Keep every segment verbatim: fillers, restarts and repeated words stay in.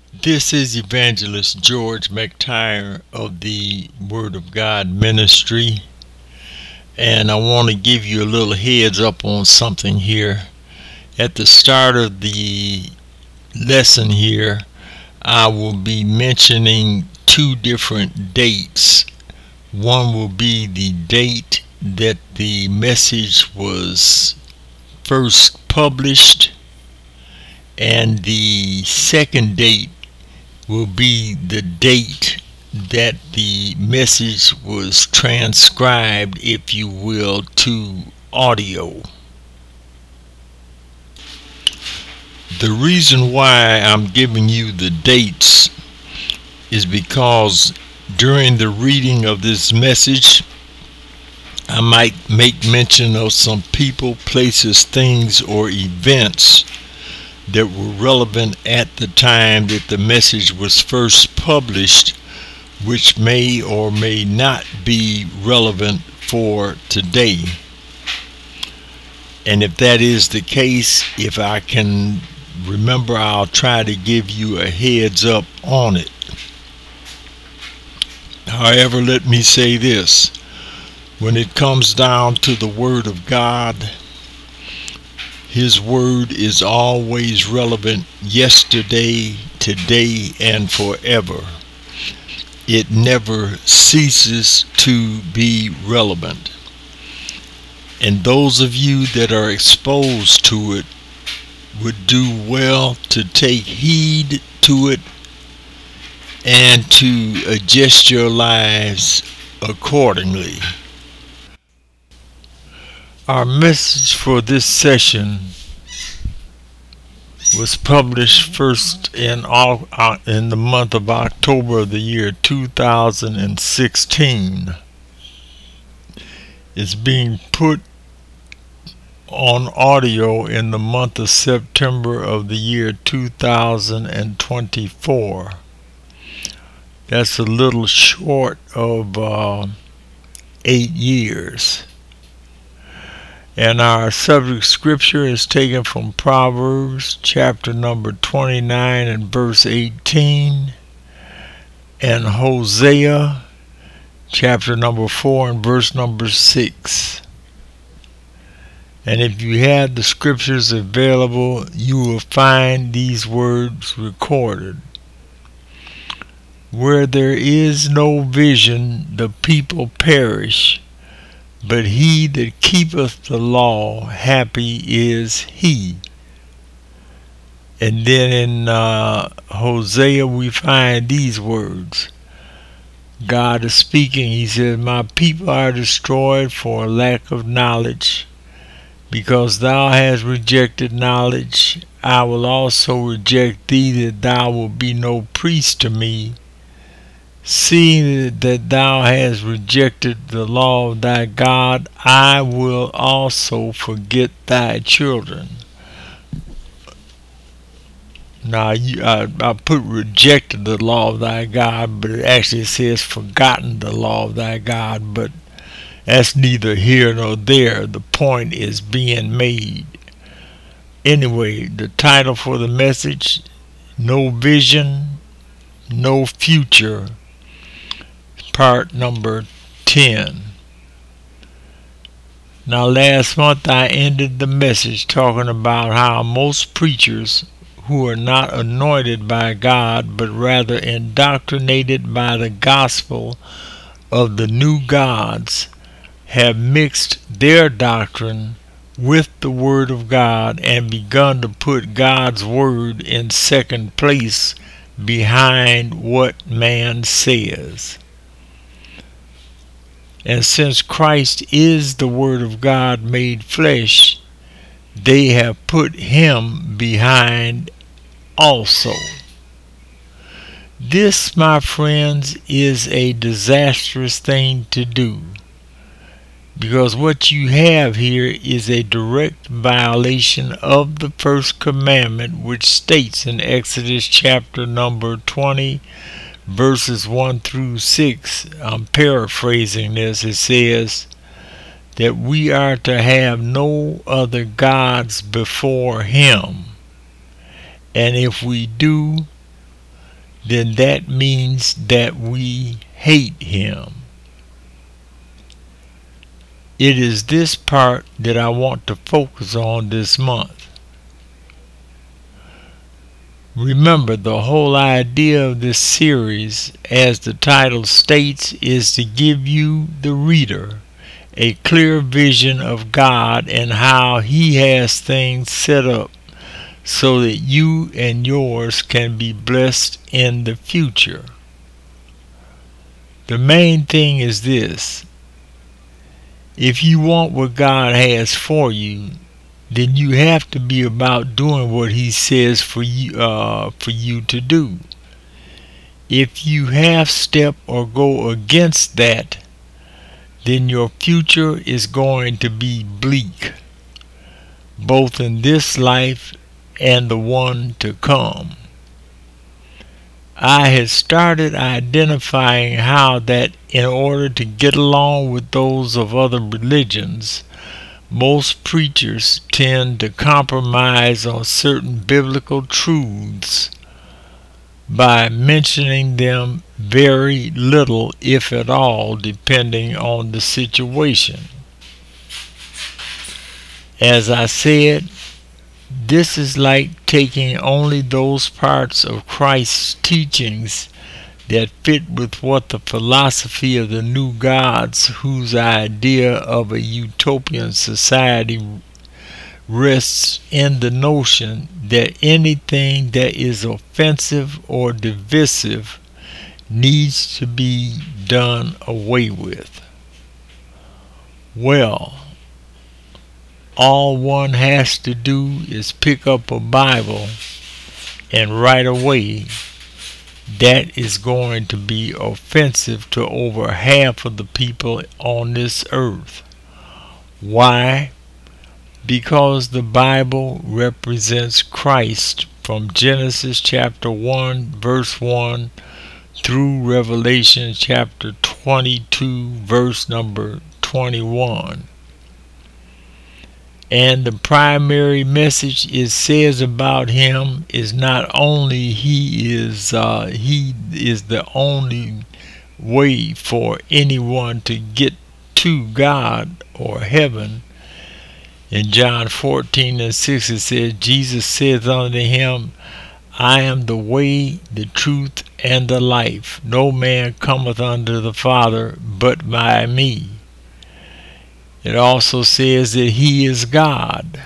This is Evangelist George McTire of the Word of God Ministry, and I want to give you a little heads up on something here. At the start of the lesson here, I will be mentioning two different dates. One will be the date that the message was first published, and the second date will be the date that the message was transcribed, if you will, to audio. The reason why I'm giving you the dates is because during the reading of this message, I might make mention of some people, places, things, or events that were relevant at the time that the message was first published, which may or may not be relevant for today. And if that is the case, if I can remember, I'll try to give you a heads up on it. However, let me say this. When it comes down to the Word of God, His Word is always relevant yesterday, today, and forever. It never ceases to be relevant. And those of you that are exposed to it would do well to take heed to it and to adjust your lives accordingly. Our message for this session was published first in in the month of October of the year two thousand sixteen. It's being put on audio in the month of September of the year two thousand twenty-four. That's a little short of uh, eight years. And our subject scripture is taken from Proverbs chapter number twenty-nine and verse eighteen, and Hosea chapter number four and verse number six. And if you have the scriptures available, you will find these words recorded. Where there is no vision, the people perish, but he that keepeth the law, happy is he. And then in uh, Hosea we find these words. God is speaking. He says, my people are destroyed for lack of knowledge. Because thou hast rejected knowledge, I will also reject thee, that thou wilt be no priest to me. Seeing that thou hast rejected the law of thy God, I will also forget thy children. Now, you, I, I put rejected the law of thy God, but it actually says forgotten the law of thy God, but that's neither here nor there. The point is being made. Anyway, the title for the message, No Vision, No Future, part number ten. Now, last month I ended the message talking about how most preachers who are not anointed by God, but rather indoctrinated by the gospel of the new gods, have mixed their doctrine with the Word of God and begun to put God's Word in second place behind what man says. And since Christ is the Word of God made flesh, they have put him behind also. This, my friends, is a disastrous thing to do, because what you have here is a direct violation of the first commandment, which states in Exodus chapter number twenty, verses one through six, I'm paraphrasing this, it says that we are to have no other gods before him. And if we do, then that means that we hate him. It is this part that I want to focus on this month. Remember, the whole idea of this series, as the title states, is to give you, the reader, a clear vision of God and how He has things set up so that you and yours can be blessed in the future. The main thing is this: if you want what God has for you, then you have to be about doing what He says for you, uh, for you to do. If you half step or go against that, then your future is going to be bleak, both in this life and the one to come. I had started identifying how that in order to get along with those of other religions, most preachers tend to compromise on certain biblical truths by mentioning them very little, if at all, depending on the situation. As I said, this is like taking only those parts of Christ's teachings that fit with what the philosophy of the new gods, whose idea of a utopian society rests in the notion that anything that is offensive or divisive needs to be done away with. Well, all one has to do is pick up a Bible, and right away that is going to be offensive to over half of the people on this earth. Why? Because the Bible represents Christ from Genesis chapter one verse one through Revelation chapter twenty-two verse number twenty-one. And the primary message it says about him is not only he is uh, he is the only way for anyone to get to God or heaven. In John fourteen and six it says, Jesus saith unto him, I am the way, the truth, and the life. No man cometh unto the Father but by me. It also says that he is God.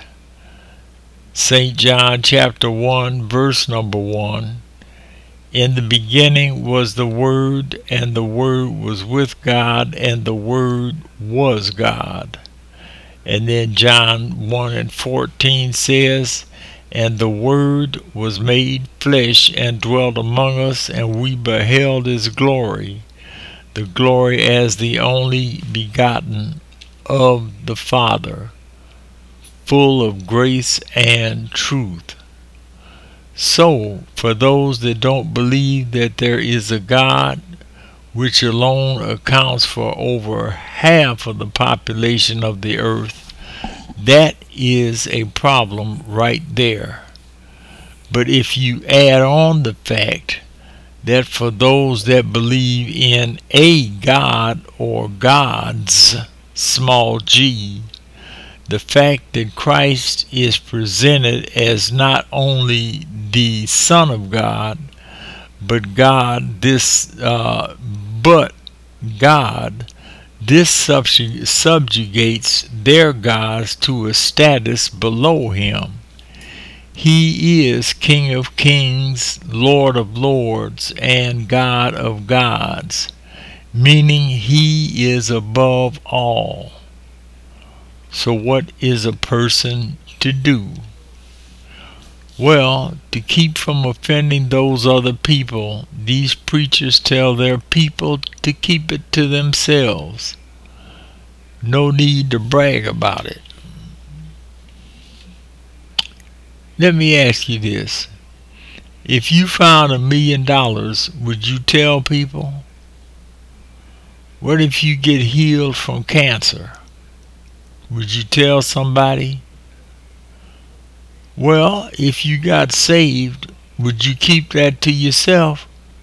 Saint John chapter one verse number one. In the beginning was the Word, and the Word was with God, and the Word was God. And then John one and fourteen says, and the Word was made flesh and dwelt among us, and we beheld his glory, the glory as the only begotten of the Father, full of grace and truth. So, for those that don't believe that there is a God, which alone accounts for over half of the population of the earth, that is a problem right there. But if you add on the fact that for those that believe in a God or gods, small g, the fact that Christ is presented as not only the Son of God, but God, this, uh, but God, this subjug- subjugates their gods to a status below him. He is King of kings, Lord of lords, and God of gods, meaning he is above all. So what is a person to do? Well, to keep from offending those other people, these preachers tell their people to keep it to themselves. No need to brag about it. Let me ask you this. If you found a million dollars, would you tell people? What if you get healed from cancer? Would you tell somebody? Well, if you got saved, would you keep that to yourself?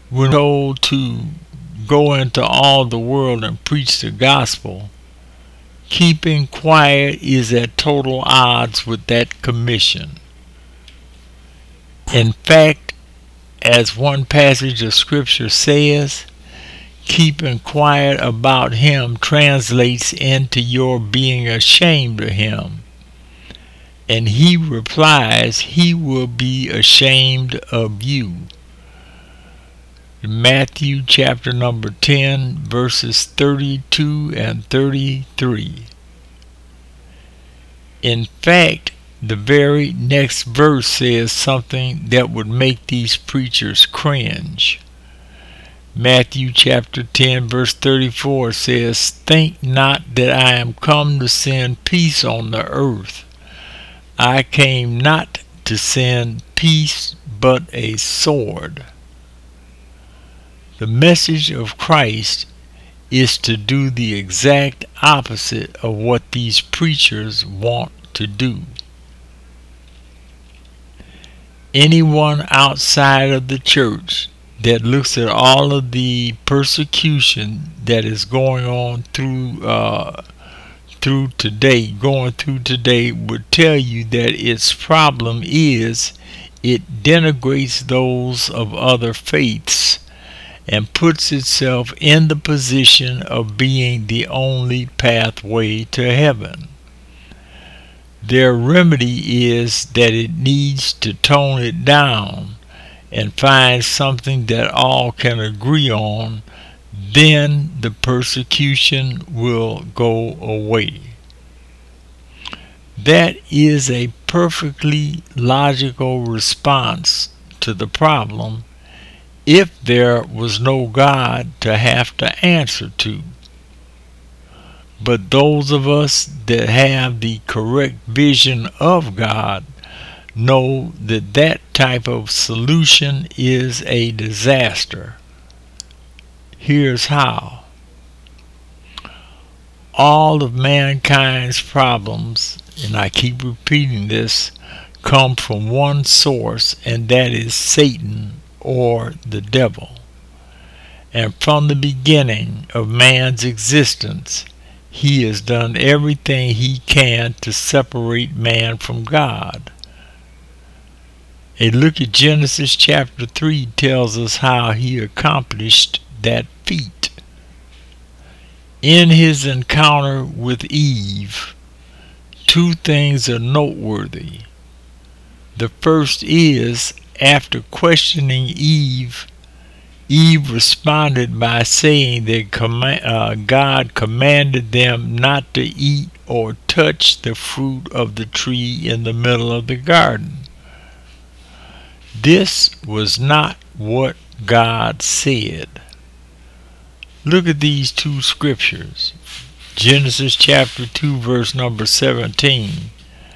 When told to go into all the world and preach the gospel, keeping quiet is at total odds with that commission. In fact, as one passage of scripture says, keeping quiet about him translates into your being ashamed of him. And he replies, he will be ashamed of you. Matthew chapter number ten, verses thirty-two and thirty-three. In fact, the very next verse says something that would make these preachers cringe. Matthew chapter ten, verse thirty-four says, think not that I am come to send peace on the earth. I came not to send peace, but a sword. The message of Christ is to do the exact opposite of what these preachers want to do. Anyone outside of the church that looks at all of the persecution that is going on through uh, through today, going through today, would tell you that its problem is it denigrates those of other faiths and puts itself in the position of being the only pathway to heaven. Their remedy is that it needs to tone it down and find something that all can agree on. Then the persecution will go away. That is a perfectly logical response to the problem if there was no God to have to answer to. But those of us that have the correct vision of God know that that type of solution is a disaster. Here's how. All of mankind's problems, and I keep repeating this, come from one source, and that is Satan or the devil. And from the beginning of man's existence, he has done everything he can to separate man from God. A look at Genesis chapter three tells us how he accomplished that feat. In his encounter with Eve, two things are noteworthy. The first is, after questioning Eve, Eve responded by saying that com- uh, God commanded them not to eat or touch the fruit of the tree in the middle of the garden. This was not what God said. Look at these two scriptures. Genesis chapter two, verse number seventeen.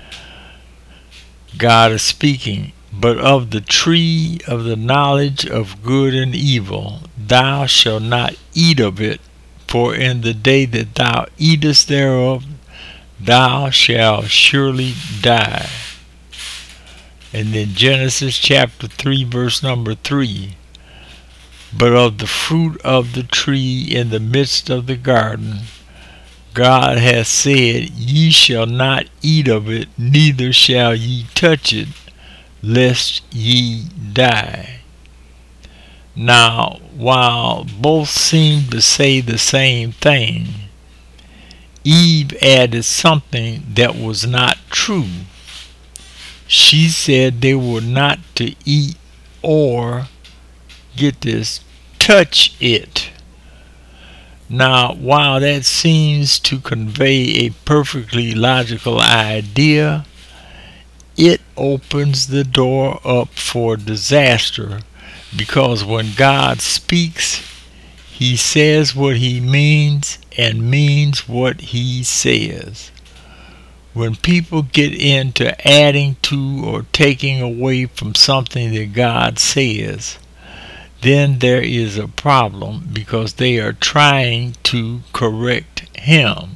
God is speaking. But of the tree of the knowledge of good and evil, thou shalt not eat of it, for in the day that thou eatest thereof, thou shalt surely die. And then Genesis chapter three, verse number three. But of the fruit of the tree in the midst of the garden, God hath said, ye shall not eat of it, neither shall ye touch it, lest ye die. Now, while both seem to say the same thing, Eve added something that was not true. She said they were not to eat or, get this, touch it. Now, while that seems to convey a perfectly logical idea, it opens the door up for disaster, because when God speaks, he says what he means and means what he says. When people get into adding to or taking away from something that God says, then there is a problem, because they are trying to correct him.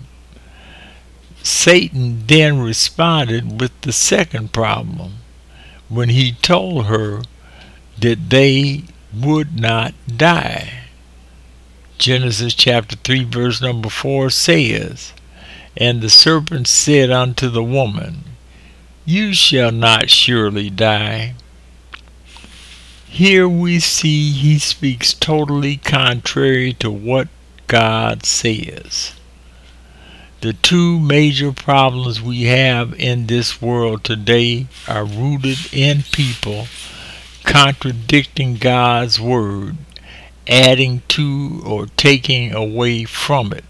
Satan then responded with the second problem when he told her that they would not die. Genesis chapter three verse number four says, "And the serpent said unto the woman, You shall not surely die." Here we see he speaks totally contrary to what God says. The two major problems we have in this world today are rooted in people contradicting God's word, adding to or taking away from it.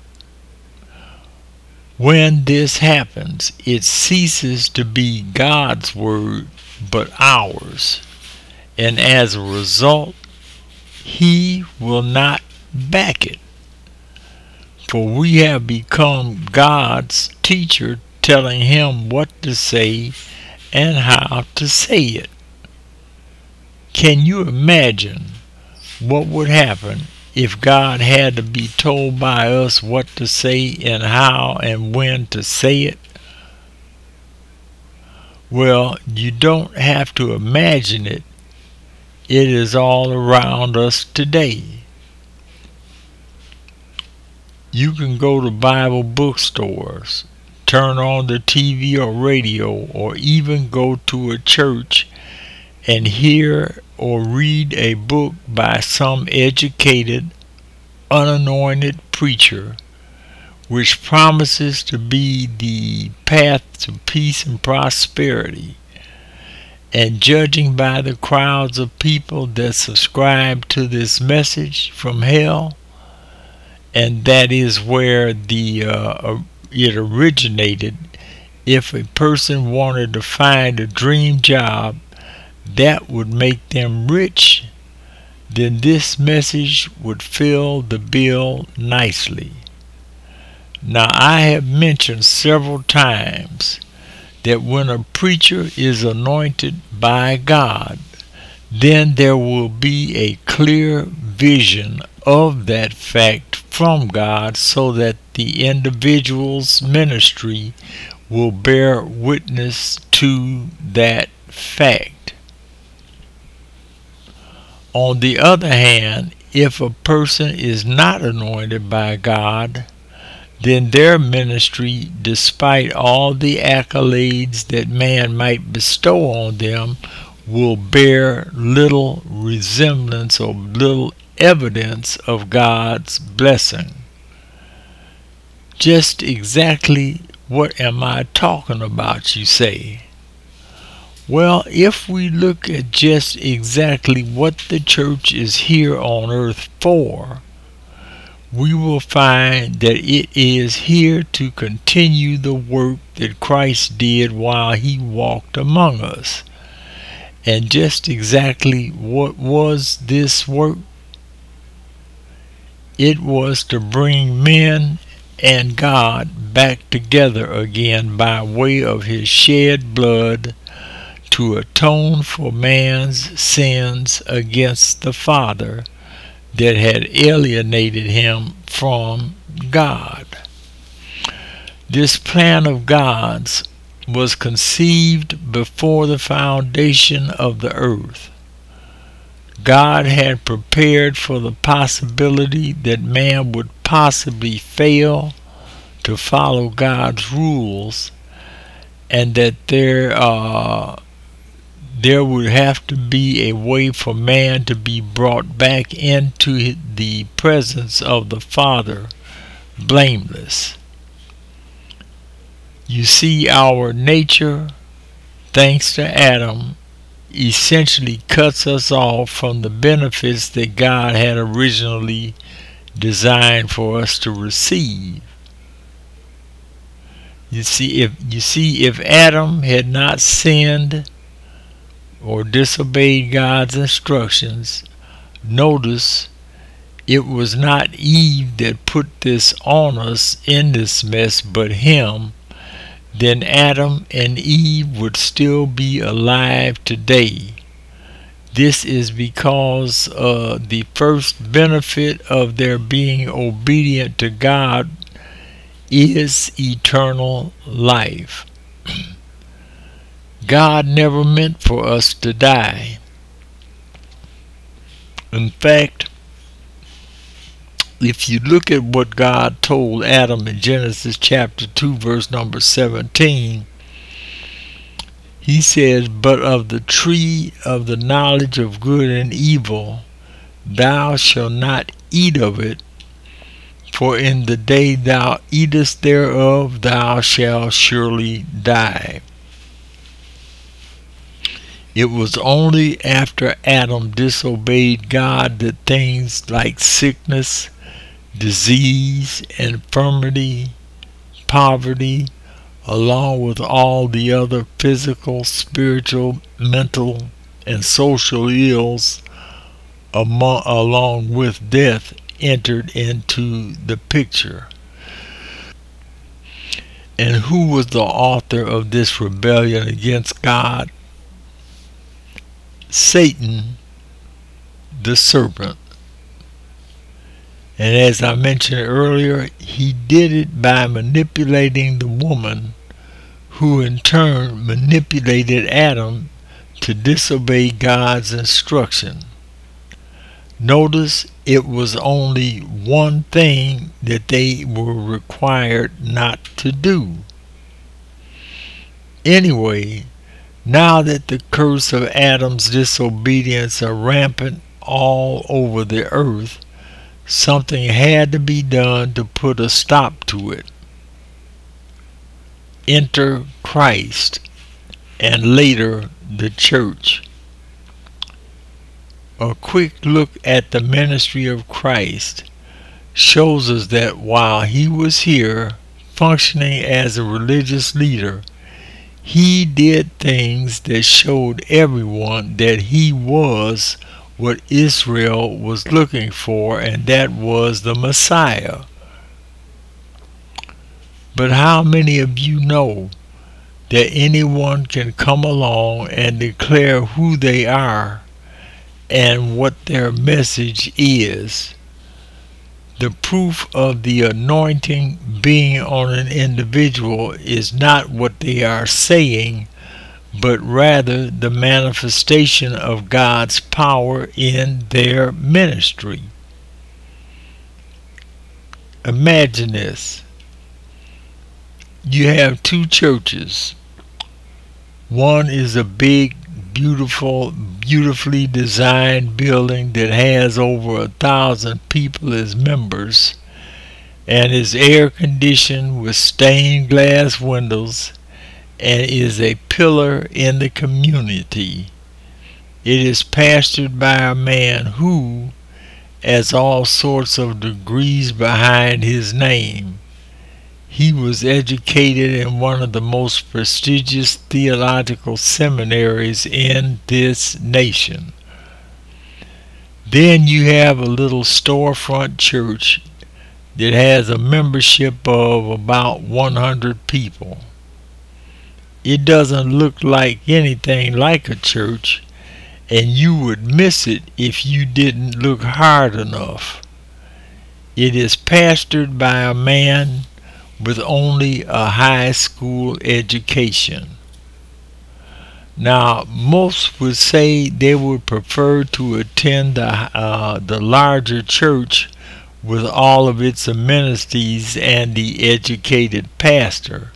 When this happens, it ceases to be God's word but ours, and as a result, He will not back it. For we have become God's teacher, telling Him what to say and how to say it. Can you imagine what would happen if God had to be told by us what to say and how and when to say it? Well, you don't have to imagine it. It is all around us today. You can go to Bible bookstores, turn on the T V or radio, or even go to a church and hear or read a book by some educated, unanointed preacher, which promises to be the path to peace and prosperity. And judging by the crowds of people that subscribe to this message from hell, and that is where the uh, it originated. If a person wanted to find a dream job that would make them rich, then this message would fill the bill nicely. Now, I have mentioned several times that when a preacher is anointed by God, then there will be a clear vision of that fact from God, so that the individual's ministry will bear witness to that fact. On the other hand, if a person is not anointed by God, then their ministry, despite all the accolades that man might bestow on them, will bear little resemblance or little evidence of God's blessing. Just exactly what am I talking about, you say? Well, if we look at just exactly what the church is here on earth for, we will find that it is here to continue the work that Christ did while He walked among us. And just exactly what was this work? It was to bring men and God back together again by way of His shed blood, to atone for man's sins against the Father that had alienated him from God. This plan of God's was conceived before the foundation of the earth. God had prepared for the possibility that man would possibly fail to follow God's rules, and that there uh, there would have to be a way for man to be brought back into the presence of the Father blameless. You see, our nature, thanks to Adam, essentially cuts us off from the benefits that God had originally designed for us to receive. You see, if you see, if Adam had not sinned or disobeyed God's instructions, notice it was not Eve that put this on us in this mess, but him, then Adam and Eve would still be alive today. This is because uh, the first benefit of their being obedient to God is eternal life. God never meant for us to die. In fact, if you look at what God told Adam in Genesis chapter two, verse number seventeen, he says, "But of the tree of the knowledge of good and evil, thou shalt not eat of it, for in the day thou eatest thereof, thou shalt surely die." It was only after Adam disobeyed God that things like sickness, disease, infirmity, poverty, along with all the other physical, spiritual, mental, and social ills, among, along with death, entered into the picture. And who was the author of this rebellion against God? Satan, the serpent. And as I mentioned earlier, he did it by manipulating the woman, who in turn manipulated Adam to disobey God's instruction. Notice it was only one thing that they were required not to do. Anyway, now that the curse of Adam's disobedience are rampant all over the earth, something had to be done to put a stop to it. Enter Christ, and later the church. A quick look at the ministry of Christ shows us that while he was here functioning as a religious leader, he did things that showed everyone that he was what Israel was looking for, and that was the Messiah. But how many of you know that anyone can come along and declare who they are and what their message is? The proof of the anointing being on an individual is not what they are saying, but rather the manifestation of God's power in their ministry. Imagine this. You have two churches. One is a big, beautiful, beautifully designed building that has over a thousand people as members and is air conditioned with stained glass windows and is a pillar in the community. It is pastored by a man who has all sorts of degrees behind his name. He was educated in one of the most prestigious theological seminaries in this nation. Then you have a little storefront church that has a membership of about one hundred people. It doesn't look like anything like a church, and you would miss it if you didn't look hard enough. It is pastored by a man with only a high school education. Now, most would say they would prefer to attend the, uh, the larger church with all of its amenities and the educated pastor.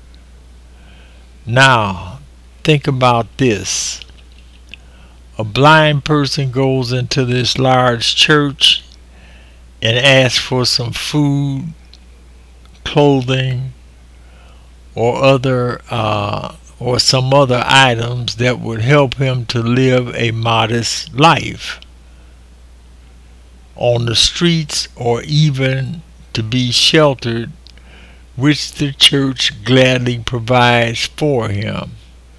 Now, think about this. A blind person goes into this large church and asks for some food, clothing, or other uh, or some other items that would help him to live a modest life on the streets, or even to be sheltered, which the church gladly provides for him.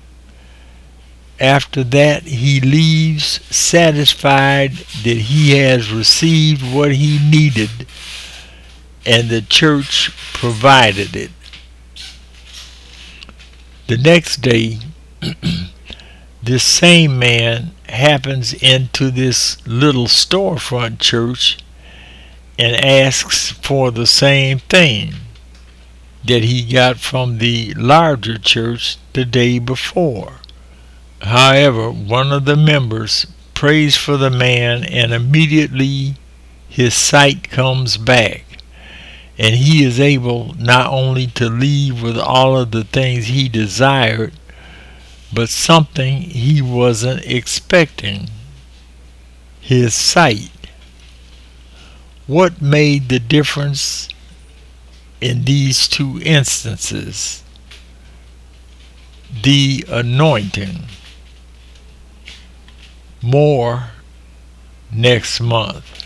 After that, he leaves satisfied that he has received what he needed, and the church provided it. The next day, this same man happens into this little storefront church and asks for the same thing that he got from the larger church the day before. However, one of the members prays for the man, and immediately his sight comes back. And he is able not only to leave with all of the things he desired, but something he wasn't expecting: his sight. What made the difference in these two instances? The anointing. More next month.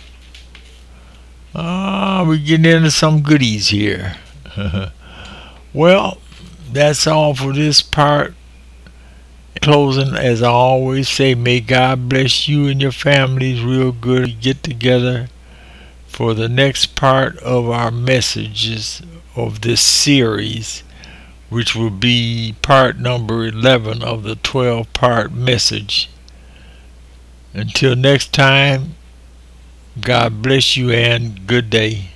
Ah, we're getting into some goodies here. Well, that's all for this part. Closing, as I always say, may God bless you and your families real good. Get together for the next part of our messages of this series, which will be part number eleven of the twelve part message. Until next time, God bless you and good day.